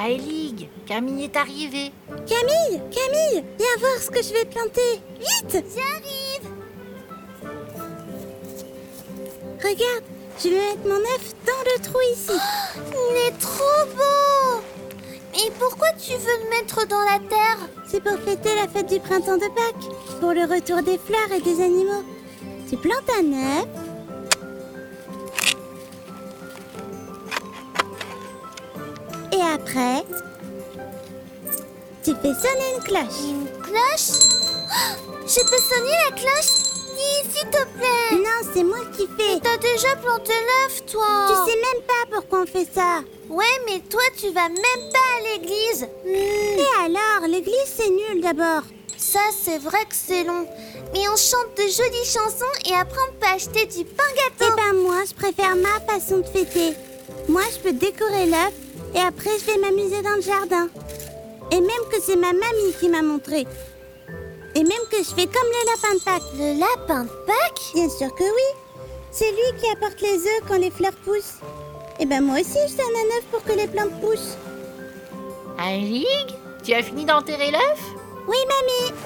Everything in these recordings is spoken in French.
Aelig, Camille est arrivée. Camille, viens voir ce que je vais planter. Vite! J'arrive. Regarde, je vais mettre mon œuf dans le trou ici. Il est trop beau. Et pourquoi tu veux le mettre dans la terre? C'est pour fêter la fête du printemps de Pâques, pour le retour des fleurs et des animaux. Tu plantes un œuf. Et après, tu fais sonner une cloche. Une cloche? Oh, je peux sonner la cloche? Dis, s'il te plaît. Non, c'est moi qui fais. T'as déjà planté l'œuf, toi. Tu sais même pas pourquoi on fait ça. Ouais, mais toi, tu vas même pas à l'église. Et alors, l'église c'est nul d'abord. Ça, c'est vrai que c'est long. Mais on chante de jolies chansons et après on peut acheter du pain gâteau. Eh ben moi, je préfère ma façon de fêter. Moi, je peux décorer l'œuf et après je vais m'amuser dans le jardin. Et même que c'est ma mamie qui m'a montré. Et même que je fais comme les lapins de Pâques. Le lapin de Pâques? Bien sûr que oui. C'est lui qui apporte les œufs quand les fleurs poussent. Et ben moi aussi, je donne un œuf pour que les plantes poussent. Aelig, tu as fini d'enterrer l'œuf? Oui, mamie.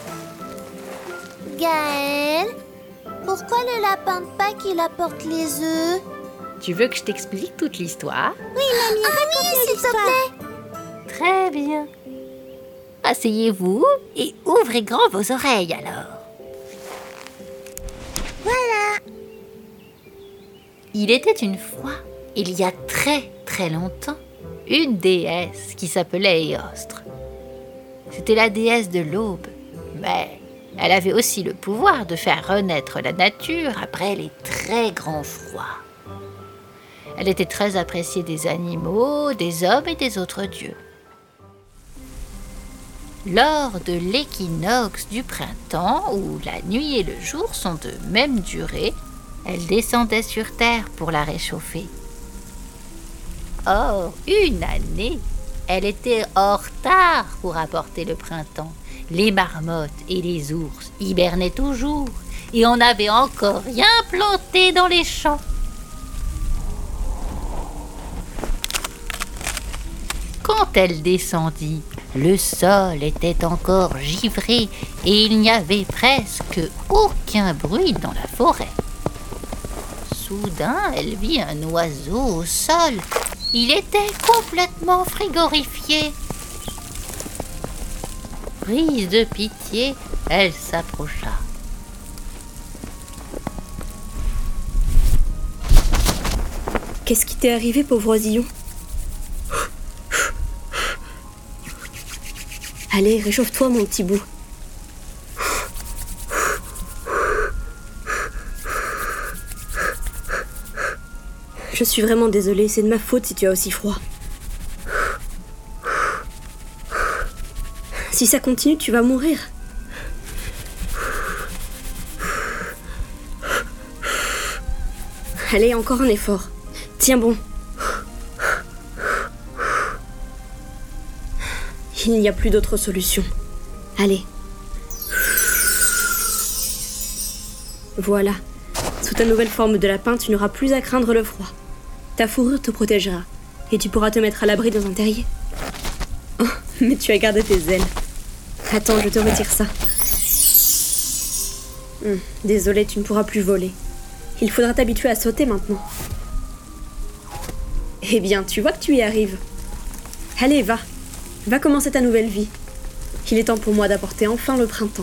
Gaël, pourquoi le lapin de Pâques il apporte les œufs? Tu veux que je t'explique toute l'histoire? Oui, mamie, raconte-nous s'il te l'histoire. plaît. Très bien. Asseyez-vous et ouvrez grand vos oreilles alors. Voilà. Il était une fois, il y a très très longtemps, une déesse qui s'appelait Éostre. C'était la déesse de l'aube, mais elle avait aussi le pouvoir de faire renaître la nature après les très grands froids. Elle était très appréciée des animaux, des hommes et des autres dieux. Lors de l'équinoxe du printemps, où la nuit et le jour sont de même durée, elle descendait sur terre pour la réchauffer. Or, une année, elle était en retard pour apporter le printemps. Les marmottes et les ours hibernaient toujours et on n'avait encore rien planté dans les champs. Quand elle descendit, le sol était encore givré et il n'y avait presque aucun bruit dans la forêt. Soudain, elle vit un oiseau au sol. Il était complètement frigorifié. Prise de pitié, elle s'approcha. Qu'est-ce qui t'est arrivé, pauvre oisillon? Allez, réchauffe-toi, mon petit bout. Je suis vraiment désolée, c'est de ma faute si tu as aussi froid. Si ça continue, tu vas mourir. Allez, encore un effort. Tiens bon. Il n'y a plus d'autre solution. Allez. Voilà. Sous ta nouvelle forme de lapin, tu n'auras plus à craindre le froid. Ta fourrure te protégera. Et tu pourras te mettre à l'abri dans un terrier. Oh, mais tu as gardé tes ailes. Attends, je te retire ça. Désolée, tu ne pourras plus voler. Il faudra t'habituer à sauter maintenant. Eh bien, tu vois que tu y arrives. Allez, va. Va commencer ta nouvelle vie. Il est temps pour moi d'apporter enfin le printemps.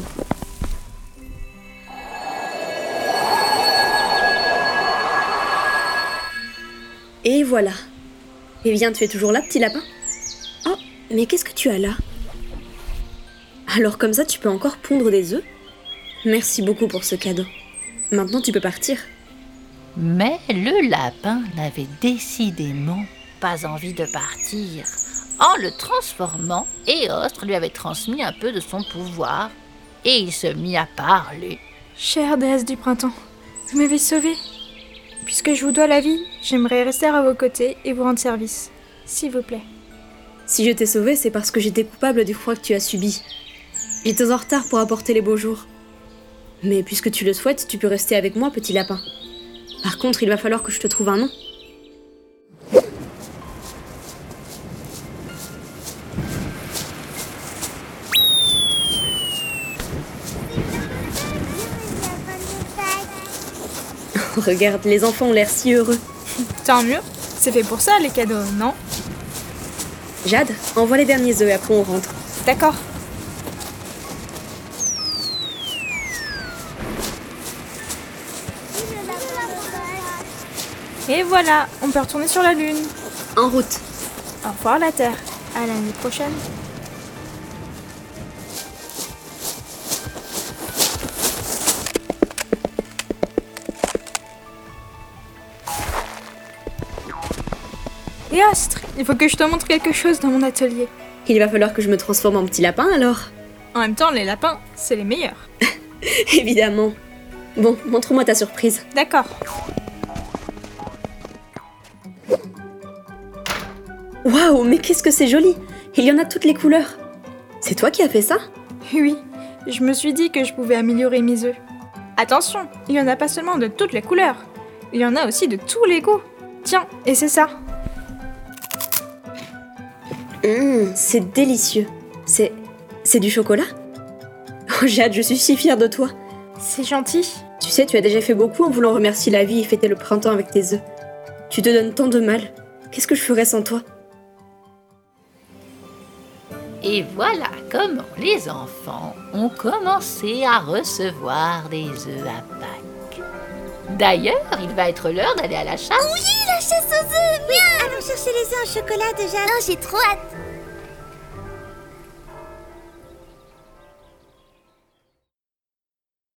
Et voilà. Eh bien, tu es toujours là, petit lapin? Oh, mais qu'est-ce que tu as là? Alors comme ça, tu peux encore pondre des œufs? Merci beaucoup pour ce cadeau. Maintenant, tu peux partir. Mais le lapin n'avait décidément pas envie de partir. En le transformant, Éostre lui avait transmis un peu de son pouvoir et il se mit à parler. Chère déesse du printemps, vous m'avez sauvée. Puisque je vous dois la vie, j'aimerais rester à vos côtés et vous rendre service. S'il vous plaît. Si je t'ai sauvée, c'est parce que j'étais coupable du froid que tu as subi. J'étais en retard pour apporter les beaux jours. Mais puisque tu le souhaites, tu peux rester avec moi, petit lapin. Par contre, il va falloir que je te trouve un nom. Regarde, les enfants ont l'air si heureux. Tant mieux. C'est fait pour ça, les cadeaux, non? Jade, envoie les derniers œufs et après on rentre. D'accord. Et voilà, on peut retourner sur la Lune. En route. Au revoir la Terre. À l'année prochaine. Et Astre, il faut que je te montre quelque chose dans mon atelier. Il va falloir que je me transforme en petit lapin alors. En même temps, les lapins, c'est les meilleurs. Évidemment. Bon, montre-moi ta surprise. D'accord. Waouh, mais qu'est-ce que c'est joli! Il y en a toutes les couleurs. C'est toi qui as fait ça? Oui, je me suis dit que je pouvais améliorer mes œufs. Attention, il y en a pas seulement de toutes les couleurs. Il y en a aussi de tous les goûts. Tiens, et c'est ça. C'est délicieux. C'est du chocolat? Oh Jade, je suis si fière de toi. C'est gentil. Tu sais, tu as déjà fait beaucoup en voulant remercier la vie et fêter le printemps avec tes œufs. Tu te donnes tant de mal. Qu'est-ce que je ferais sans toi? Et voilà comment les enfants ont commencé à recevoir des œufs à Pâques. D'ailleurs, il va être l'heure d'aller à la chasse. Oui, la chasse aux œufs, bien. Allons chercher les œufs au chocolat déjà. Non, j'ai trop hâte.